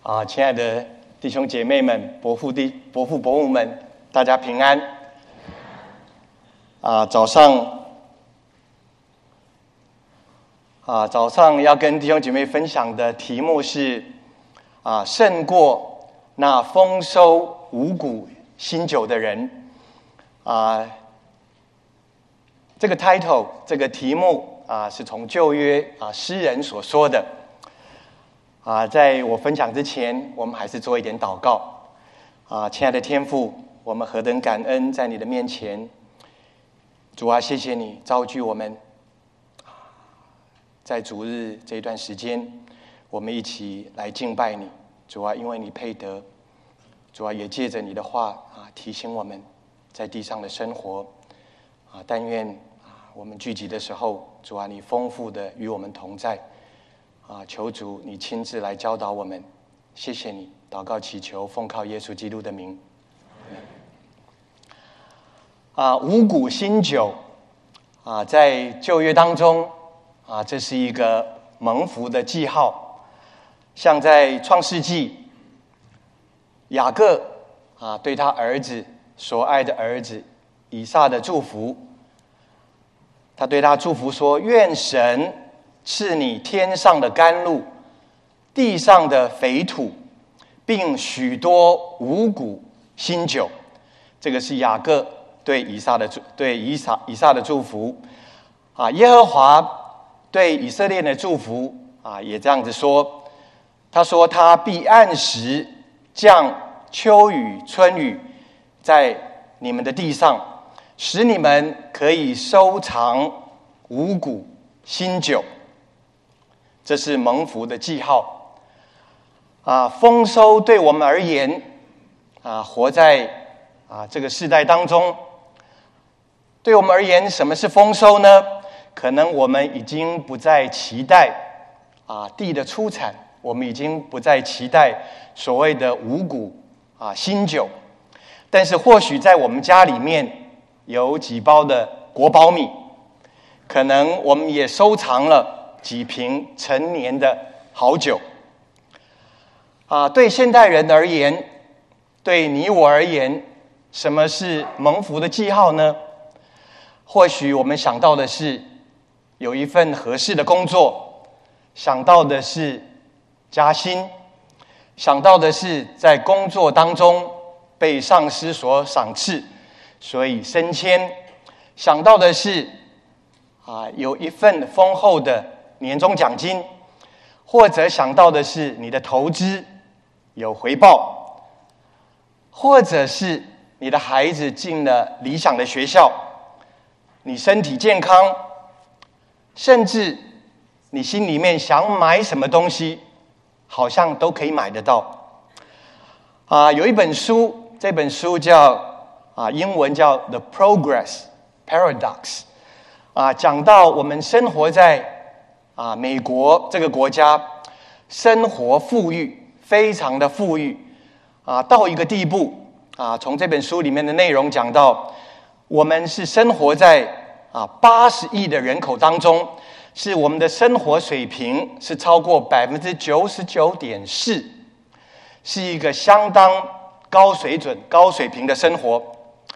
亲爱的弟兄姐妹们、伯父伯母们，大家平安。早上要跟弟兄姐妹分享的题目是胜过那丰收五谷新酒的人。这个 title 这个题目是从旧约诗人所说的。在我分享之前，我们还是做一点祷告。亲爱的天父，我们何等感恩在你的面前。主啊，谢谢你召聚我们，在主日这一段时间，我们一起来敬拜你。主啊，因为你配得。主啊，也借着你的话提醒我们在地上的生活。但愿我们聚集的时候，主啊，你丰富的与我们同在。求主你亲自来教导我们，谢谢你。祷告祈求，奉靠耶稣基督的名。五谷新酒在旧约当中这是一个蒙福的记号。像在创世纪，雅各对他儿子所爱的儿子以撒的祝福，他对他祝福说：愿神赐你天上的甘露，地上的肥土，并许多五谷新酒。这个是雅各对以撒的祝福。耶和华对以色列的祝福也这样子说。他说他必按时降秋雨春雨在你们的地上，使你们可以收藏五谷新酒。这是蒙福的记号。丰收对我们而言活在这个世代当中，对我们而言，什么是丰收呢？可能我们已经不再期待地的出产，我们已经不再期待所谓的五谷新酒，但是或许在我们家里面有几包的国宝米，可能我们也收藏了几瓶陈年的好酒。对现代人而言，对你我而言，什么是蒙福的记号呢？或许我们想到的是有一份合适的工作，想到的是加薪，想到的是在工作当中被上司所赏赐，所以升迁，想到的是有一份丰厚的年终奖金，或者想到的是你的投资有回报，或者是你的孩子进了理想的学校，你身体健康，甚至你心里面想买什么东西，好像都可以买得到。有一本书，这本书叫英文叫 The Progress Paradox，讲到我们生活在美国这个国家，生活富裕，非常的富裕到一个地步从这本书里面的内容讲到，我们是生活在80亿的人口当中，是我们的生活水平是超过 99.4%， 是一个相当高水准高水平的生活。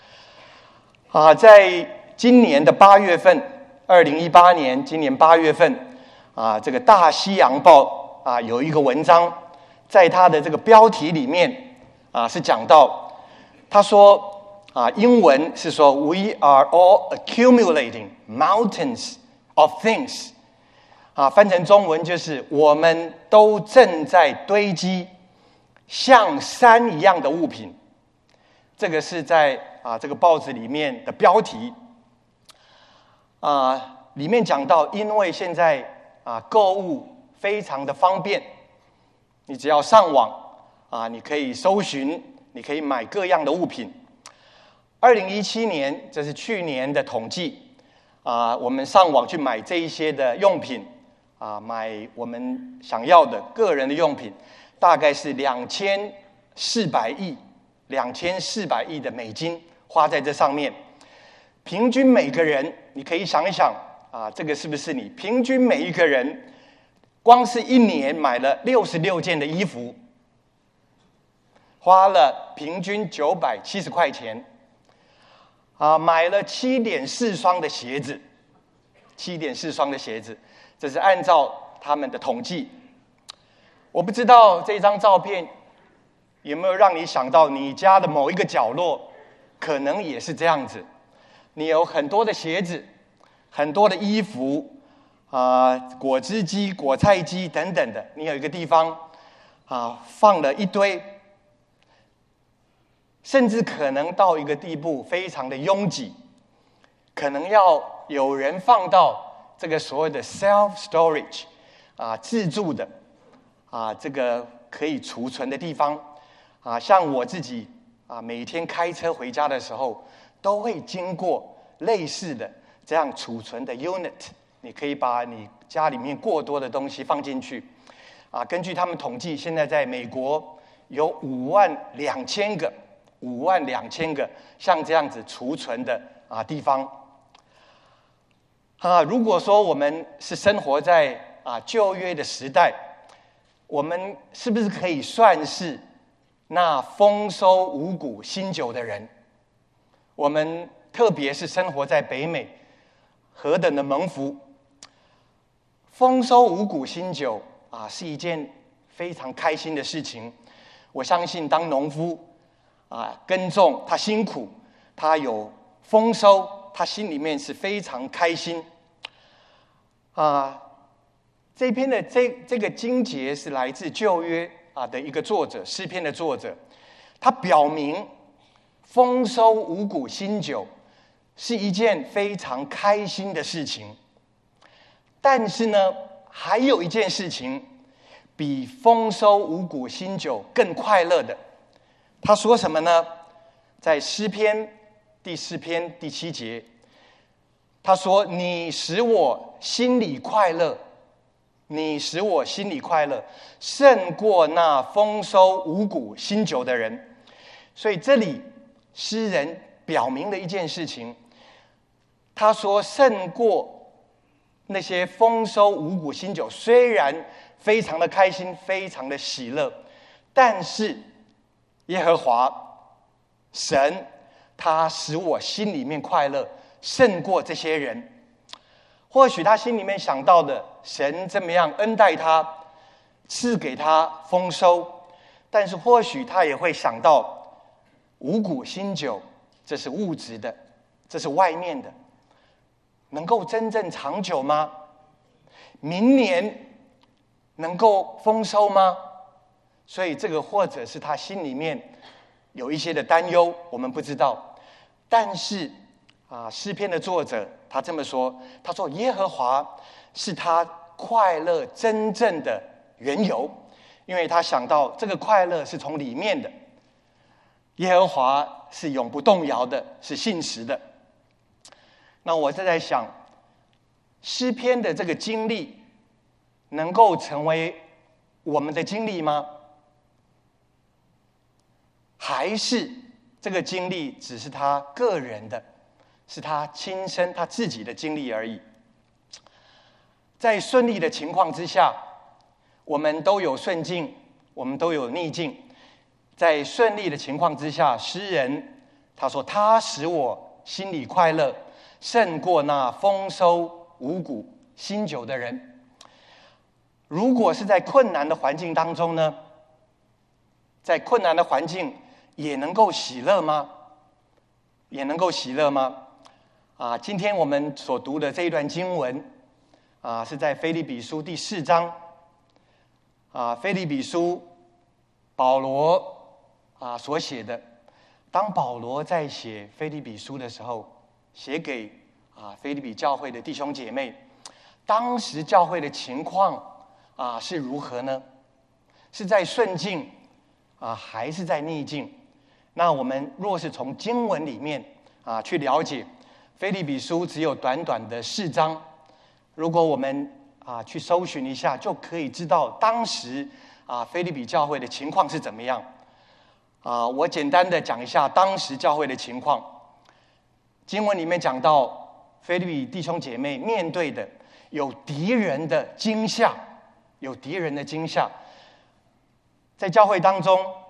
在今年的8月份，2018年今年8月份这个大西洋报有一个文章，在它的这个标题里面是讲到，他说英文是说 We are all accumulating mountains of things， 翻成中文就是我们都正在堆积像山一样的物品。这个是在这个报纸里面的标题。里面讲到，因为现在购物非常的方便，你只要上网你可以搜寻，你可以买各样的物品。2017年，这是去年的统计我们上网去买这一些的用品买我们想要的个人的用品，大概是2400亿的美金花在这上面。平均每个人，你可以想一想这个是不是你平均每一个人光是一年买了66件的衣服花了平均970块钱，买了7.4双的鞋子，7.4双的鞋子，这是按照他们的统计。我不知道这张照片有没有让你想到你家的某一个角落可能也是这样子，你有很多的鞋子，很多的衣服，果汁机、果菜机等等的，你有一个地方放了一堆，甚至可能到一个地步非常的拥挤，可能要有人放到这个所谓的 self storage 自助的这个可以储存的地方像我自己每天开车回家的时候，都会经过类似的这样储存的 unit， 你可以把你家里面过多的东西放进去根据他们统计，现在在美国有52000个像这样子储存的地方如果说我们是生活在旧约的时代，我们是不是可以算是那丰收五谷新酒的人？我们特别是生活在北美，何等的蒙福！丰收五谷新酒是一件非常开心的事情。我相信当农夫耕种，他辛苦，他有丰收，他心里面是非常开心这篇的这个经节是来自旧约的一个作者，诗篇的作者，他表明丰收五谷新酒是一件非常开心的事情。但是呢，还有一件事情比丰收五谷新酒更快乐的。他说什么呢？在诗篇第4篇第7节，他说：“你使我心里快乐，你使我心里快乐，胜过那丰收五谷新酒的人。”所以这里诗人表明了一件事情，他说胜过那些丰收五谷新酒，虽然非常的开心，非常的喜乐，但是耶和华神他使我心里面快乐，胜过这些人。或许他心里面想到的，神这么样恩待他，赐给他丰收，但是或许他也会想到五谷新酒，这是物质的，这是外面的，能够真正长久吗？明年能够丰收吗？所以这个或者是他心里面有一些的担忧，我们不知道。但是诗篇的作者他这么说，他说耶和华是他快乐真正的缘由，因为他想到这个快乐是从里面的，耶和华是永不动摇的，是信实的。那我在想，诗篇的这个经历能够成为我们的经历吗？还是这个经历只是他个人的，是他亲身他自己的经历而已？在顺利的情况之下，我们都有顺境，我们都有逆境。在顺利的情况之下，诗人他说他使我心里快乐，胜过那丰收五谷新酒的人。如果是在困难的环境当中呢？在困难的环境也能够喜乐吗？也能够喜乐吗？今天我们所读的这一段经文是在腓立比书第4章腓立比书保罗所写的。当保罗在写腓立比书的时候，写给腓立比教会的弟兄姐妹，当时教会的情况是如何呢？是在顺境还是在逆境？那我们若是从经文里面去了解，腓立比书只有短短的4章，如果我们去搜寻一下，就可以知道当时腓立比教会的情况是怎么样。我简单的讲一下当时教会的情况。经文里面讲到，腓立比弟兄姐妹面对的有敌人的惊吓，有敌人的惊吓。在教会当中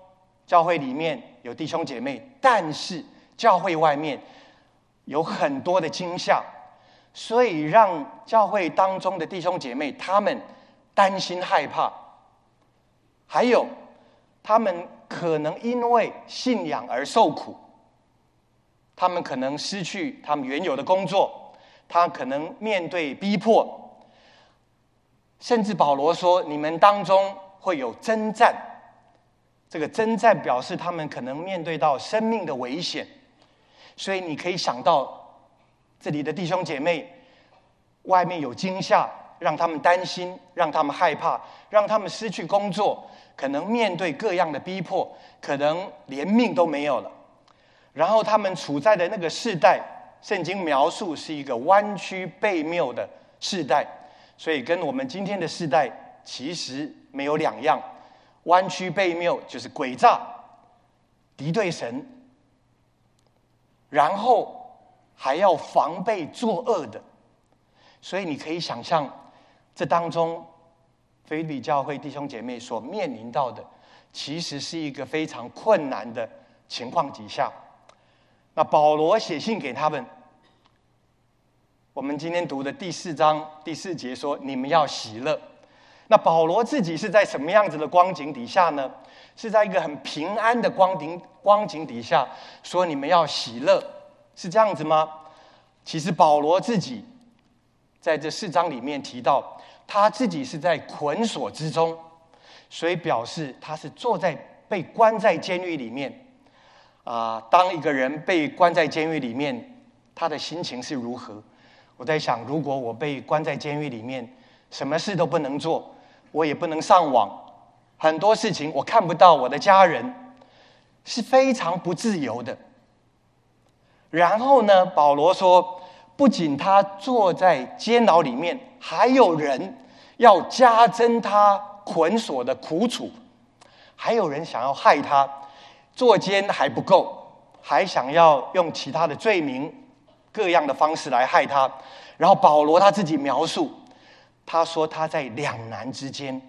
教会里面有弟兄姐妹，但是教会外面有很多的惊吓，所以让教会当中的弟兄姐妹他们担心害怕，还有他们可能因为信仰而受苦，他们可能失去他们原有的工作，他可能面对逼迫，甚至保罗说你们当中会有征战，这个征战表示他们可能面对到生命的危险。所以你可以想到这里的弟兄姐妹外面有惊吓，让他们担心，让他们害怕，让他们失去工作，可能面对各样的逼迫，可能连命都没有了。然后他们处在的那个世代，圣经描述是一个弯曲悖谬的世代，所以跟我们今天的世代其实没有两样。弯曲悖谬就是诡诈、敌对神，然后还要防备作恶的。所以你可以想象，这当中腓立比教会弟兄姐妹所面临到的，其实是一个非常困难的情况底下。那保罗写信给他们，我们今天读的第4章第4节说，你们要喜乐。那保罗自己是在什么样子的光景底下呢？是在一个很平安的光景底下说你们要喜乐，是这样子吗？其实保罗自己在这4章里面提到，他自己是在捆锁之中，所以表示他是被关在监狱里面。当一个人被关在监狱里面，他的心情是如何？我在想，如果我被关在监狱里面，什么事都不能做，我也不能上网，很多事情我看不到我的家人，是非常不自由的。然后呢，保罗说，不仅他坐在监牢里面，还有人要加增他捆锁的苦楚，还有人想要害他，坐监还不够，还想要用其他的罪名各样的方式来害他。然后保罗他自己描述，他说他在两难之间，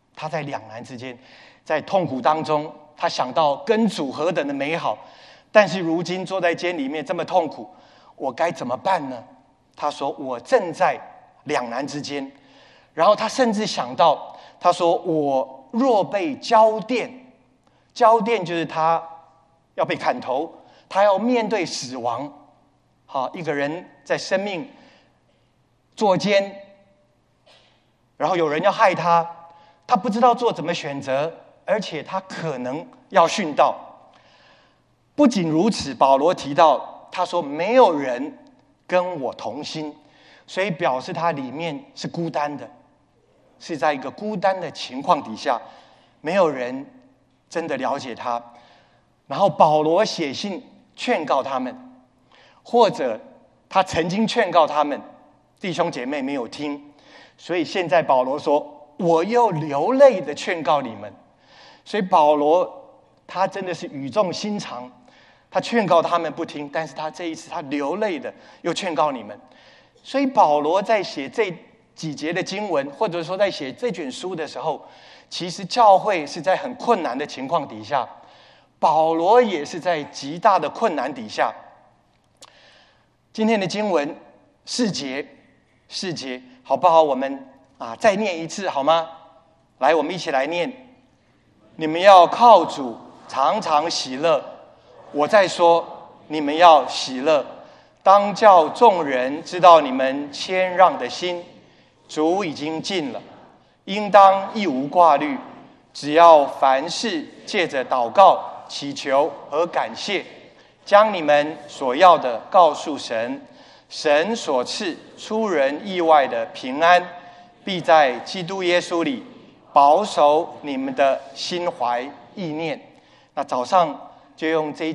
在痛苦当中，他想到跟主何等的美好，但是如今坐在监里面这么痛苦，我该怎么办呢？他说我正在两难之间。然后他甚至想到，他说我若被交电就是他要被砍头，他要面对死亡。一个人在生命坐监，然后有人要害他，他不知道做怎么选择，而且他可能要殉道。不仅如此，保罗提到，他说没有人跟我同心，所以表示他里面是孤单的，是在一个孤单的情况底下，没有人真的了解他。然后保罗写信劝告他们，或者他曾经劝告他们，弟兄姐妹没有听，所以现在保罗说我又流泪的劝告你们。所以保罗他真的是语重心长，他劝告他们不听，但是他这一次他流泪的又劝告你们。所以保罗在写这几节的经文，或者说在写这卷书的时候，其实教会是在很困难的情况底下，保罗也是在极大的困难底下。今天的经文4节，好不好？我们再念一次好吗？来，我们一起来念。你们要靠主常常喜乐。我再说，你们要喜乐，当叫众人知道你们谦让的心，主已经尽了，应当一无挂虑，只要凡事借着祷告、祈求和感谢，将你们所要的告诉神，神所赐出人意外的平安，必在基督耶稣里保守你们的心怀意念。那早上就用这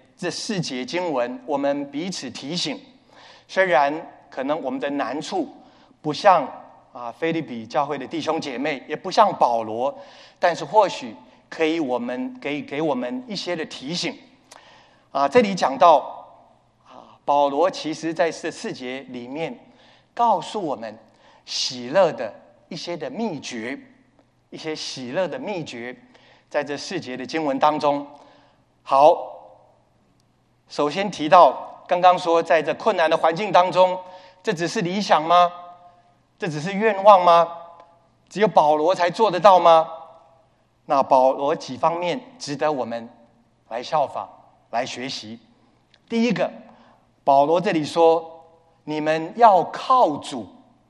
4节经文，我们彼此提醒。虽然可能我们的难处不像腓立比教会的弟兄姐妹，也不像保罗，但是或许可以给我们一些的提醒。这里讲到保罗其实在这4节里面告诉我们喜乐的一些的秘诀，一些喜乐的秘诀。 在这4节的经文当中。好，首先提到刚刚说，在这困难的环境当中，这只是理想吗？这只是愿望吗？只有保罗才做得到吗？那保罗几方面值得我们来效法、来学习。第一个，保罗这里说，你们要靠主，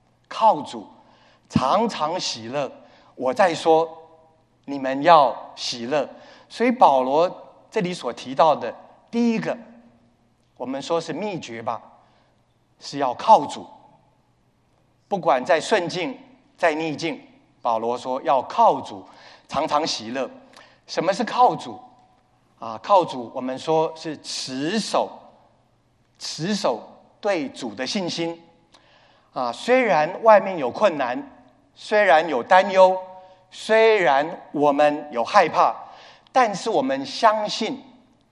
常常喜乐。我再说，你们要喜乐。所以保罗这里所提到的第一个，我们说是秘诀吧，是要靠主。不管在顺境在逆境，保罗说要靠主，常常喜乐。什么是靠主啊？靠主我们说是持守对主的信心啊。虽然外面有困难，虽然有担忧，虽然我们有害怕，但是我们相信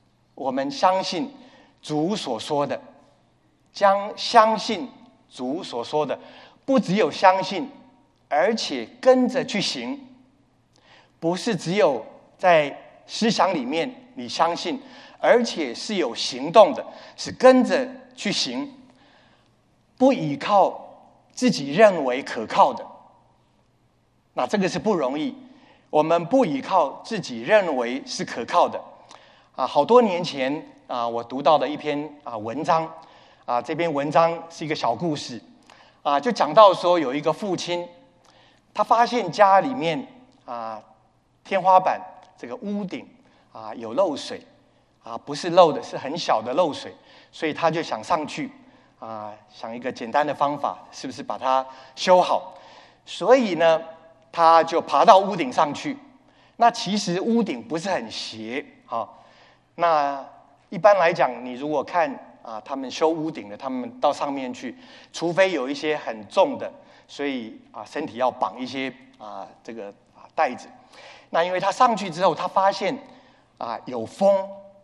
主所说的，相信主所说的，不只有相信，而且跟着去行。不是只有在思想里面你相信，而且是有行动的，是跟着去行，不依靠自己认为可靠的。那这个是不容易，我们不依靠自己认为是可靠的啊。好多年前啊，我读到的一篇文章啊，这篇文章是一个小故事啊，就讲到说有一个父亲，他发现家里面天花板这个屋顶有漏水不是漏的，是很小的漏水，所以他就想上去想一个简单的方法，是不是把它修好？所以呢，他就爬到屋顶上去。那其实屋顶不是很斜那一般来讲，你如果看他们修屋顶的，他们到上面去，除非有一些很重的，所以身体要绑一些这个带子。那因为他上去之后，他发现有风，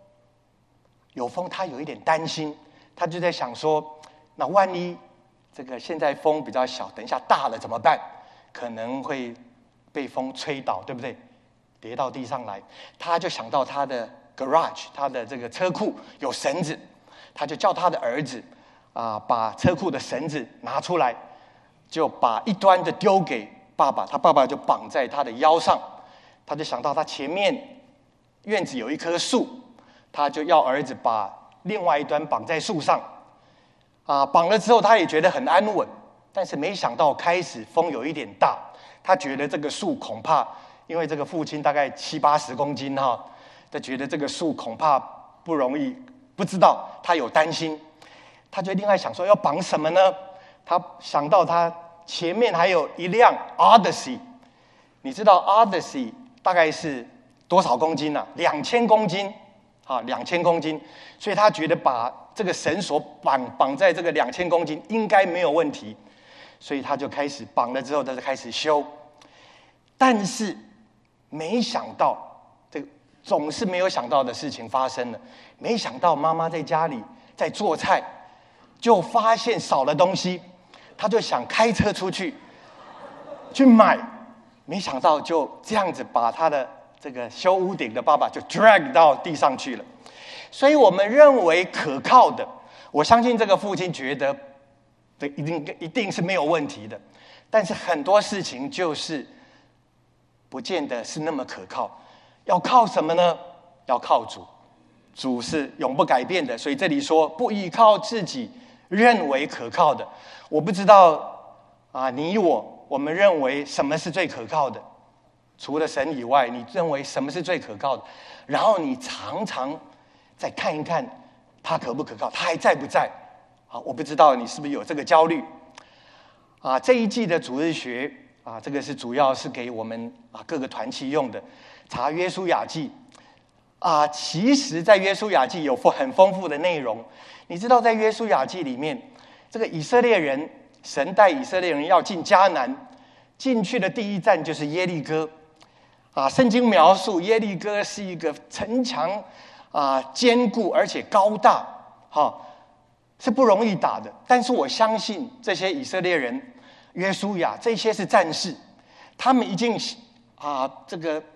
他有一点担心，他就在想说，那万一这个现在风比较小，等一下大了怎么办？可能会被风吹倒，对不对？跌到地上来。他就想到他的 garage， 他的这个车库有绳子，他就叫他的儿子把车库的绳子拿出来，就把一端的丢给爸爸，他爸爸就绑在他的腰上。他就想到他前面院子有一棵树，他就要儿子把另外一端绑在树上绑了之后他也觉得很安稳，但是没想到开始风有一点大，他觉得这个树恐怕，因为这个父亲大概70-80公斤他觉得这个树恐怕不容易，不知道，他有担心，他就另外想说要绑什么呢？他想到他前面还有一辆 Odyssey， 你知道 Odyssey 大概是多少公斤2000公斤2000公斤，所以他觉得把这个绳索绑在这个2000公斤应该没有问题，所以他就开始绑了之后，他就开始修。但是没想到，这个总是没有想到的事情发生了。没想到妈妈在家里在做菜，就发现少了东西，他就想开车出去买，没想到就这样子把他的这个修屋顶的爸爸就 drag 到地上去了。所以我们认为可靠的，我相信这个父亲觉得这一定是没有问题的，但是很多事情就是不见得是那么可靠。要靠什么呢？要靠主，主是永不改变的。所以这里说不依靠自己认为可靠的。我不知道你我们认为什么是最可靠的？除了神以外，你认为什么是最可靠的？然后你常常再看一看他可不可靠，他还在不在？我不知道你是不是有这个焦虑这一季的主日学这个是主要是给我们各个团契用的，查约书亚记其实在约书亚记有很丰富的内容。你知道在约书亚记里面，这个以色列人，神带以色列人要进迦南，进去的第一站就是耶利哥圣经描述耶利哥是一个城墙坚固而且高大是不容易打的。但是我相信这些以色列人，约书亚这些是战士，他们已经这个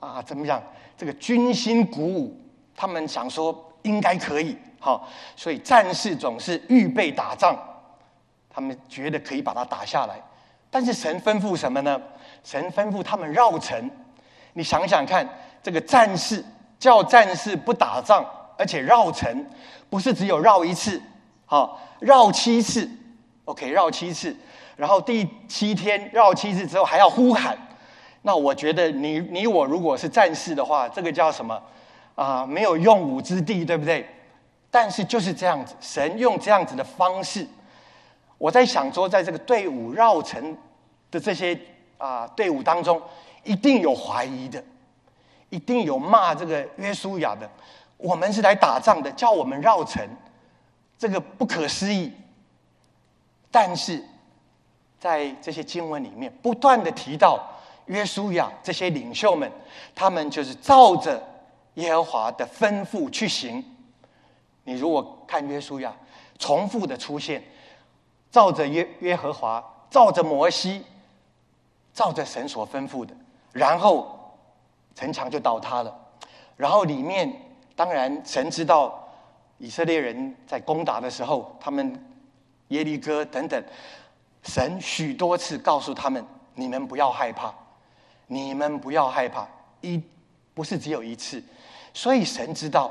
怎么讲？这个军心鼓舞，他们想说应该可以，好，所以战士总是预备打仗，他们觉得可以把它打下来。但是神吩咐什么呢？神吩咐他们绕城。你想想看，这个战士叫战士不打仗，而且绕城，不是只有绕一次，好，绕7次 ，OK， 绕7次，然后第7天绕7次之后还要呼喊。那我觉得你我如果是战士的话，这个叫什么没有用武之地，对不对？但是就是这样子，神用这样子的方式。我在想说，在这个队伍绕城的这些队伍当中，一定有怀疑的，一定有骂这个约书亚的。我们是来打仗的，叫我们绕城，这个不可思议。但是在这些经文里面，不断的提到约书亚这些领袖们，他们就是照着耶和华的吩咐去行。你如果看约书亚重复的出现，照着耶和华，照着摩西，照着神所吩咐的，然后城墙就倒塌了。然后里面当然神知道以色列人在攻打的时候，他们耶利哥等等，神许多次告诉他们，你们不要害怕，你们不要害怕，不是只有一次。所以神知道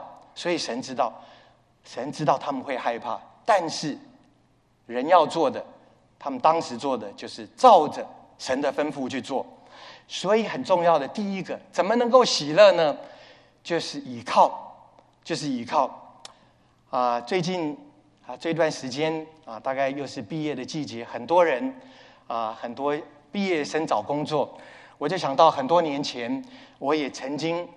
他们会害怕，但是人要做的，他们当时做的就是照着神的吩咐去做。所以很重要的第一个，怎么能够喜乐呢？就是倚靠。最近这段时间大概又是毕业的季节，很多人很多毕业生找工作，我就想到很多年前我也曾经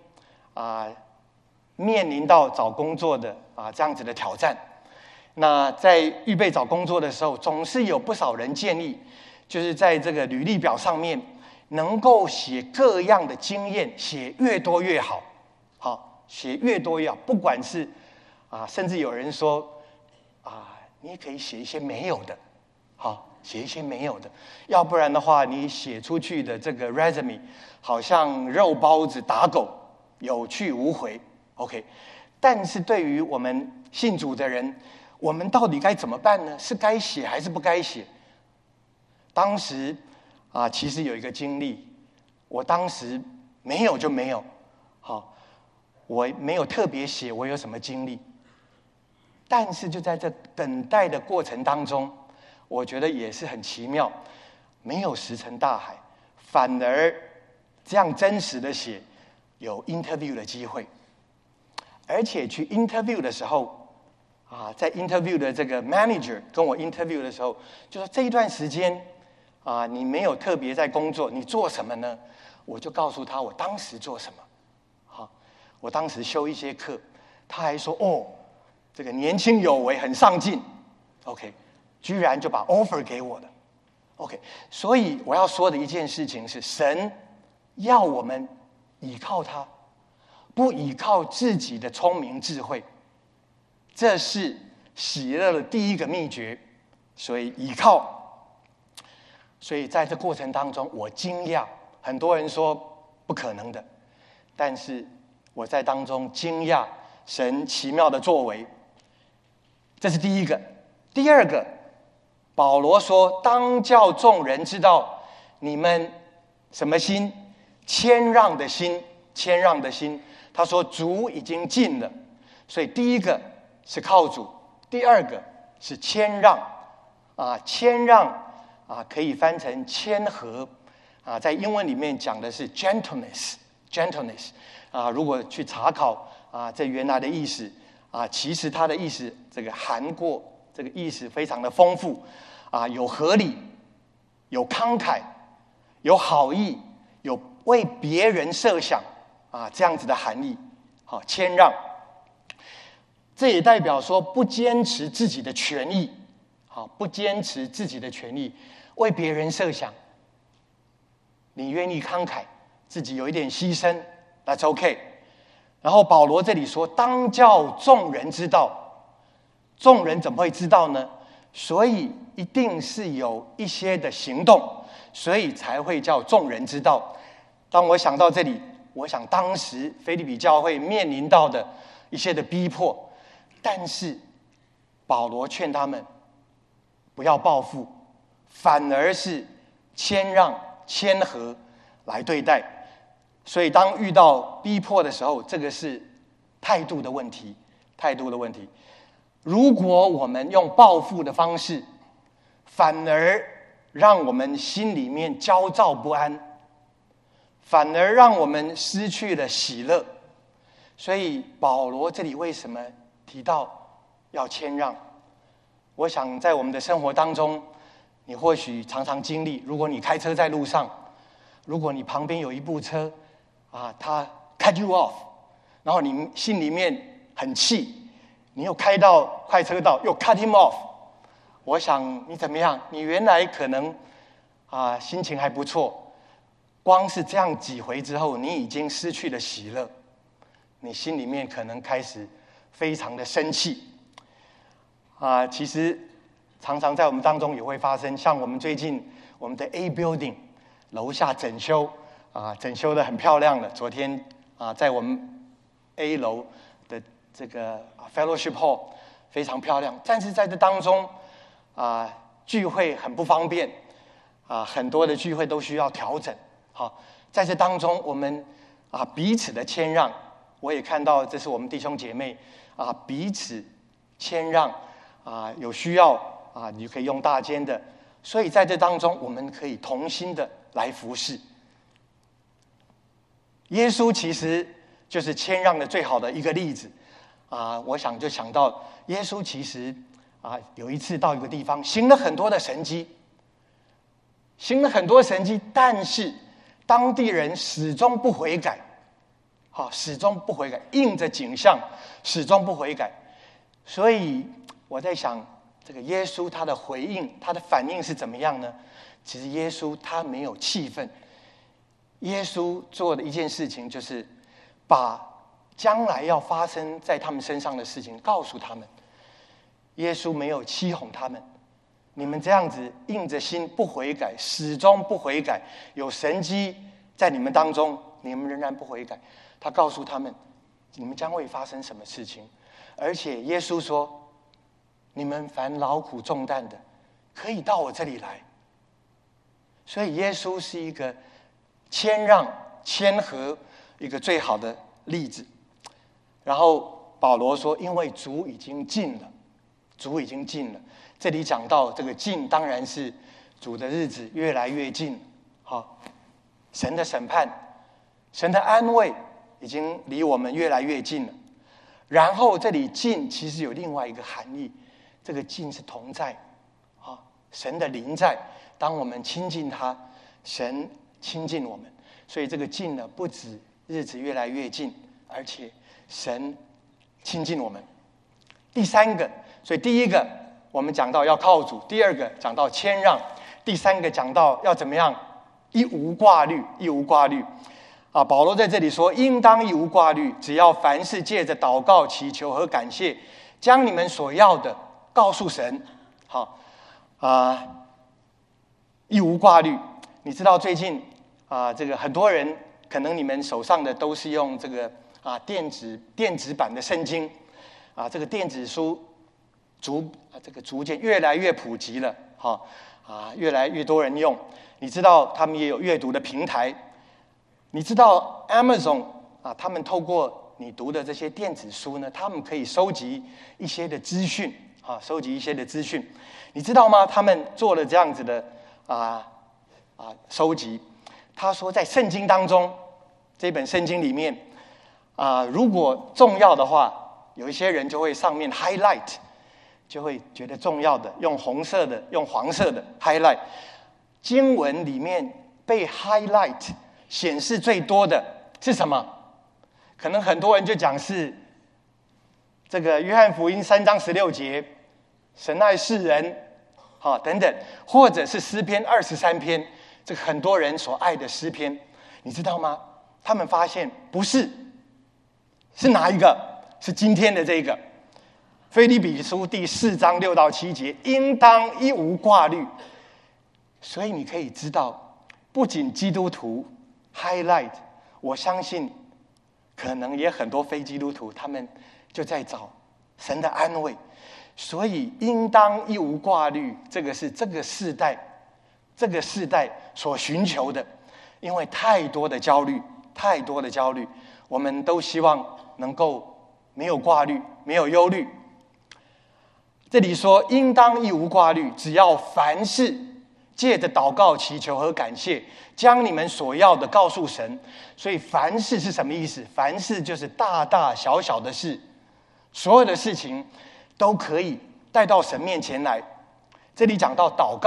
面临到找工作的这样子的挑战。那在预备找工作的时候，总是有不少人建议，就是在这个履历表上面能够写各样的经验，写越多越好。好，写越多越好，不管是甚至有人说你也可以写一些没有的，好，写一些没有的，要不然的话，你写出去的这个 resume 好像肉包子打狗，有去无回。OK， 但是对于我们信主的人，我们到底该怎么办呢？是该写还是不该写？当时其实有一个经历，我当时没有就没有，好，我没有特别写我有什么经历，但是就在这等待的过程当中，我觉得也是很奇妙，没有石沉大海，反而这样真实的写，有 interview 的机会。而且去 interview 的时候在 interview 的这个 manager 跟我 interview 的时候，就说这一段时间你没有特别在工作，你做什么呢？我就告诉他我当时做什么。好，我当时修一些课，他还说这个年轻有为，很上进。OK， 居然就把 offer 给我了。OK， 所以我要说的一件事情是，神要我们倚靠他，不倚靠自己的聪明智慧。这是喜乐的第一个秘诀，所以倚靠。所以在这过程当中，我惊讶，很多人说不可能的，但是我在当中惊讶神奇妙的作为。这是第一个。第二个，保罗说，当叫众人知道你们什么心？谦让的心。他说主已经尽了。所以第一个是靠主，第二个是谦让。谦让可以翻成谦和。在英文里面讲的是 gentleness。如果去查考这原来的意思其实它的意思这个含过，这个意思非常的丰富有合理，有慷慨，有好意，有为别人设想这样子的含义。好，谦让，这也代表说不坚持自己的权益。好，不坚持自己的权益，为别人设想。你愿意慷慨，自己有一点牺牲 ，That's OK。然后保罗这里说，当叫众人知道。众人怎么会知道呢？所以一定是有一些的行动，所以才会叫众人知道。当我想到这里， 我想当时腓立比教会面临到的一些的逼迫，但是保罗劝他们不要报复，反而是谦让谦和来对待。所以当遇到逼迫的时候，这个是态度的问题，态度的问题。如果我们用报复的方式，反而让我们心里面焦躁不安，反而让我们失去了喜乐。所以保罗这里为什么提到要谦让？我想在我们的生活当中，你或许常常经历，如果你开车在路上，如果你旁边有一部车他 cut you off， 然后你心里面很气，你又开到快车道又 cut him off， 我想你怎么样？你原来可能心情还不错，光是这样几回之后，你已经失去了喜乐，你心里面可能开始非常的生气其实常常在我们当中也会发生，像我们最近我们的 A building 楼下整修整修的很漂亮了。昨天在我们 A 楼的这个 Fellowship Hall 非常漂亮，但是在这当中聚会很不方便很多的聚会都需要调整在这当中我们彼此的谦让，我也看到这是我们弟兄姐妹彼此谦让有需要你可以用大间的，所以在这当中我们可以同心的来服侍。耶稣其实就是谦让的最好的一个例子我想就想到耶稣其实有一次到一个地方行了很多的神迹，但是当地人始终不悔改始终不悔改，应着景象始终不悔改。所以我在想这个耶稣他的回应，他的反应是怎么样呢？其实耶稣他没有气愤，耶稣做的一件事情就是把将来要发生在他们身上的事情告诉他们。耶稣没有欺哄他们，你们这样子硬着心不悔改，始终不悔改，有神迹在你们当中，你们仍然不悔改。他告诉他们你们将会发生什么事情，而且耶稣说你们凡劳苦重担的可以到我这里来。所以耶稣是一个谦让谦和一个最好的例子。然后保罗说因为主已经近了，主已经近了。这里讲到这个近，当然是主的日子越来越近神的审判神的安慰已经离我们越来越近了。然后这里近其实有另外一个含义，这个近是同在神的临在，当我们亲近他，神亲近我们。所以这个近呢，不止日子越来越近，而且神亲近我们。第三个，所以第一个我们讲到要靠主，第二个讲到谦让，第三个讲到要怎么样一无挂虑，一无挂虑保罗在这里说应当一无挂虑，只要凡事借着祷告祈求和感谢，将你们所要的告诉神。一无挂虑。你知道最近这个很多人可能你们手上的都是用这个电子版的圣经这个电子书逐渐越来越普及了越来越多人用。你知道他们也有阅读的平台，你知道 Amazon 他们透过你读的这些电子书呢，他们可以收集一些的资讯收集一些的资讯。你知道吗？他们做了这样子的收集。他说在圣经当中，这本圣经里面如果重要的话，有一些人就会上面 highlight， 就会觉得重要的用红色的用黄色的 highlight。 经文里面被 highlight 显示最多的是什么？可能很多人就讲是这个约翰福音3章16节，神爱世人等等，或者是诗篇23篇，这个很多人所爱的诗篇。你知道吗？他们发现不是，是哪一个？是今天的这个腓立比书第4章6到7节，应当一无挂虑。所以你可以知道，不仅基督徒 highlight 我相信可能也很多非基督徒，他们就在找神的安慰，所以应当一无挂虑，这个是这个世代所寻求的。因为太多的焦虑，我们都希望能够没有挂虑，没有忧虑。这里说应当一无挂虑，只要凡事借着祷告祈求和感谢，将你们所要的告诉神。所以凡事是什么意思？凡事就是大大小小的事，所有的事情都可以带到神面前来。这里讲到祷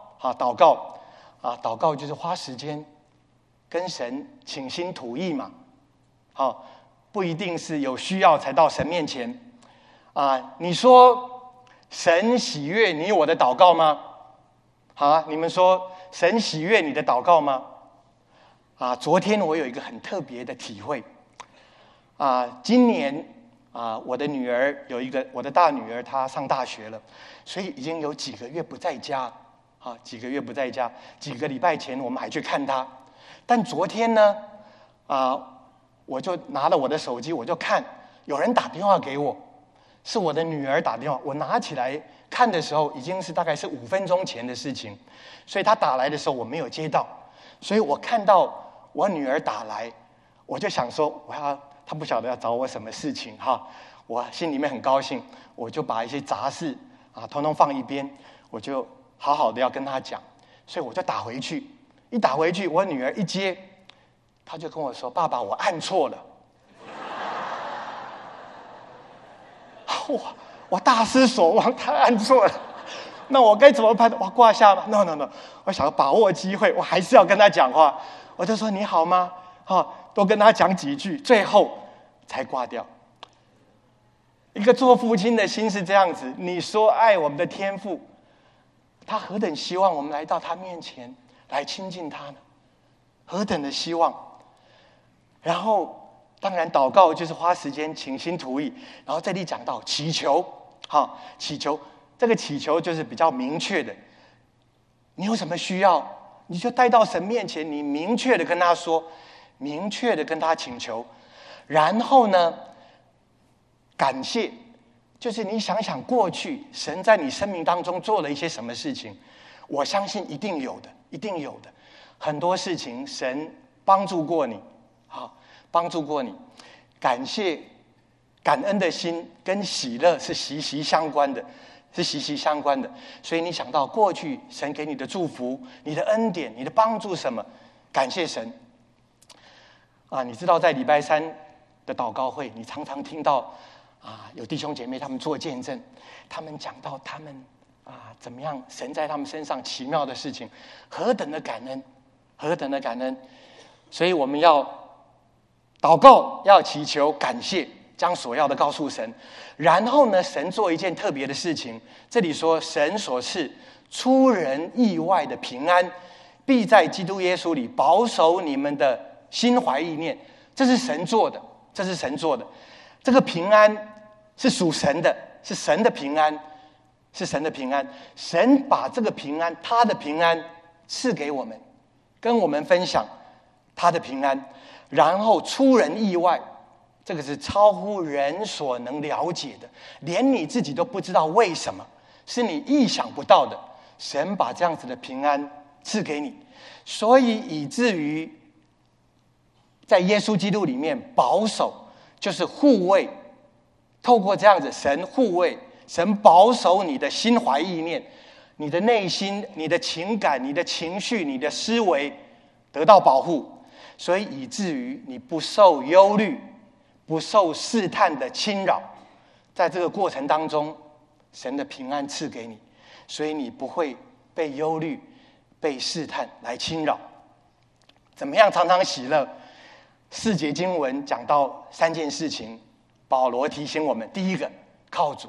告就是花时间跟神倾心吐意嘛。不一定是有需要才到神面前。你说神喜悦你我的祷告吗？你们说神喜悦你的祷告吗？昨天我有一个很特别的体会。今年我的女儿我的大女儿她上大学了，所以已经有几个月不在家。几个礼拜前我们还去看她，但昨天呢，我就拿了我的手机，我就看有人打电话给我，是我的女儿打电话。我拿起来看的时候，已经是大概是5分钟前的事情，所以她打来的时候我没有接到，所以我看到我女儿打来，我就想说她不晓得要找我什么事情我心里面很高兴，我就把一些杂事通通放一边，我就好好的要跟她讲，所以我就打回去。一打回去，我女儿一接，她就跟我说：“爸爸，我按错了。”我大失所望，她按错了，那我该怎么办？我挂下吗 ？No， 我想要把握机会，我还是要跟她讲话。我就说：“你好吗？”多跟她讲几句，最后才挂掉。一个做父亲的心是这样子，你说爱我们的天父，他何等希望我们来到他面前来亲近他呢？何等的希望！然后当然祷告就是花时间倾心吐意，然后这里讲到祈求，祈求，这个祈求就是比较明确的，你有什么需要你就带到神面前，你明确的跟他说，明确的跟他请求。然后呢，感谢，就是你想想过去神在你生命当中做了一些什么事情，我相信一定有的，很多事情神帮助过你，感谢感恩的心跟喜乐是息息相关的，所以你想到过去神给你的祝福，你的恩典，你的帮助什么，感谢神。你知道在礼拜三的祷告会，你常常听到有弟兄姐妹他们做见证，他们讲到他们怎么样神在他们身上奇妙的事情，何等的感恩。所以我们要祷告，要祈求，感谢，将所要的告诉神。然后呢，神做一件特别的事情，这里说神所赐出人意外的平安，必在基督耶稣里保守你们的心怀意念。这是神做的，这个平安是属神的，是神的平安，神把这个平安，他的平安赐给我们，跟我们分享他的平安。然后出人意外，这个是超乎人所能了解的，连你自己都不知道为什么，是你意想不到的，神把这样子的平安赐给你，所以以至于在耶稣基督里面保守，就是护卫，透过这样子神护卫，神保守你的心怀意念，你的内心，你的情感，你的情绪，你的思维得到保护，所以以至于你不受忧虑，不受试探的侵扰。在这个过程当中，神的平安赐给你，所以你不会被忧虑，被试探来侵扰。怎么样常常喜乐？4节经文讲到3件事情，保罗提醒我们：第一个，靠主；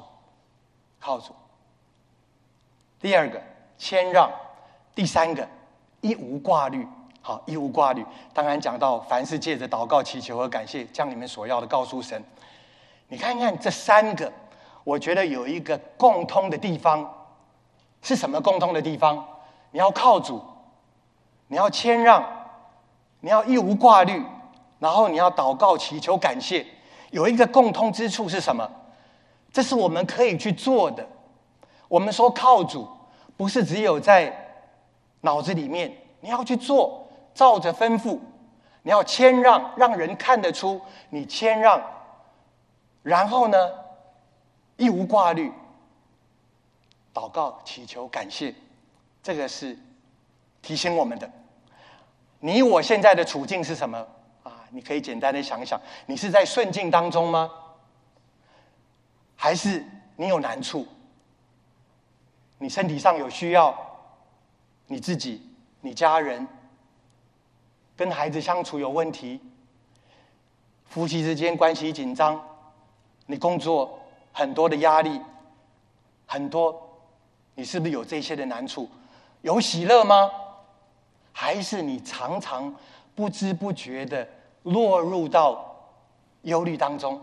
第二个，谦让；第三个，一无挂虑。一无挂虑。当然讲到凡事借着祷告祈求和感谢，将你们所要的告诉神。你看看这3个，我觉得有一个共通的地方。是什么共通的地方？你要靠主，你要谦让，你要一无挂虑， 然后你要祷告、祈求、感谢。有一个共通之处是什么？这是我们可以去做的。我们说靠主，不是只有在脑子里面，你要去做，照着吩咐，你要谦让，让人看得出你谦让。然后呢，一无挂虑，祷告、祈求、感谢，这个是提醒我们的。你我现在的处境是什么啊？你可以简单的想想，你是在顺境当中吗？还是你有难处？你身体上有需要，你自己、你家人跟孩子相处有问题，夫妻之间关系紧张，你工作很多的压力，很多，你是不是有这些的难处？有喜乐吗？还是你常常不知不觉的落入到忧虑当中？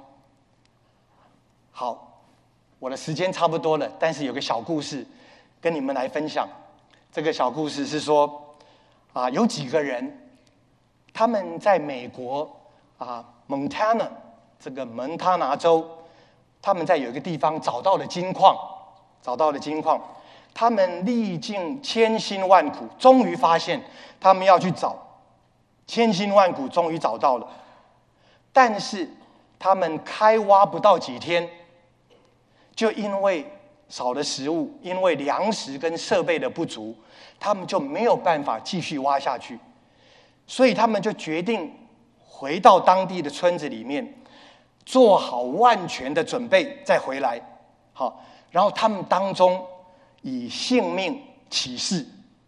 好，我的时间差不多了，但是有个小故事跟你们来分享。这个小故事是说，有几个人，他们在美国Montana 这个蒙塔拿州，他们在有一个地方找到了金矿，他们历尽千辛万苦，终于发现他们要去找，千辛万苦终于找到了，但是他们开挖不到几天，就因为少了食物，因为粮食跟设备的不足，他们就没有办法继续挖下去，所以他们就决定回到当地的村子里面，做好万全的准备再回来。好，然后他们当中以性命起誓，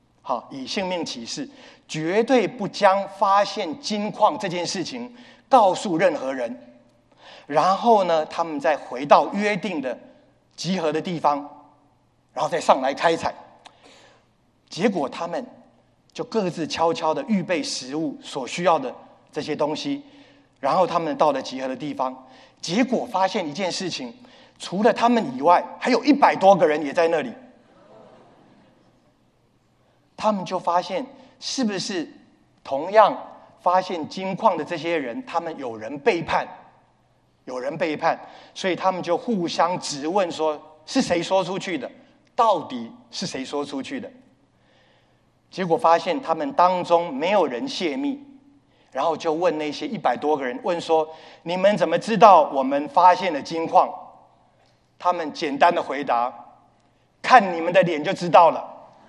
绝对不将发现金矿这件事情告诉任何人。然后呢，他们再回到约定的集合的地方，然后再上来开采。结果他们就各自悄悄的预备食物所需要的这些东西，然后他们到了集合的地方，结果发现一件事情，除了他们以外，还有100多个人也在那里。他们就发现，是不是同样发现金矿的这些人，他们有人背叛，所以他们就互相质问说，是谁说出去的？到底是谁说出去的？结果发现他们当中没有人泄密，然后就问那些100多个人，问说，你们怎么知道我们发现了金矿？他们简单的回答，看你们的脸就知道了。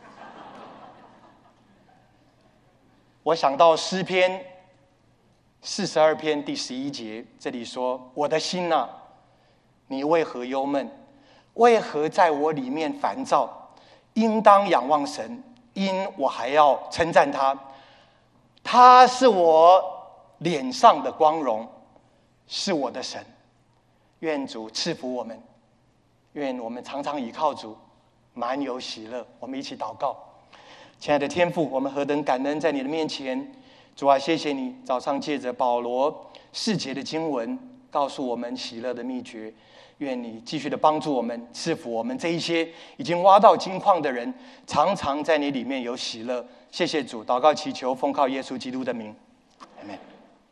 我想到诗篇42篇第11节，这里说，我的心啊，你为何忧闷？为何在我里面烦躁？应当仰望神，因我还要称赞他。他是我脸上的光荣，是我的神。愿主赐福我们，愿我们常常倚靠主，满有喜乐。我们一起祷告。亲爱的天父，我们何等感恩在你的面前。主啊，谢谢你早上借着保罗4节的经文告诉我们喜乐的秘诀。愿你继续的帮助我们，赐福我们这一些已经挖到金矿的人，常常在你里面有喜乐。谢谢主，祷告祈求奉靠耶稣基督的名，阿们。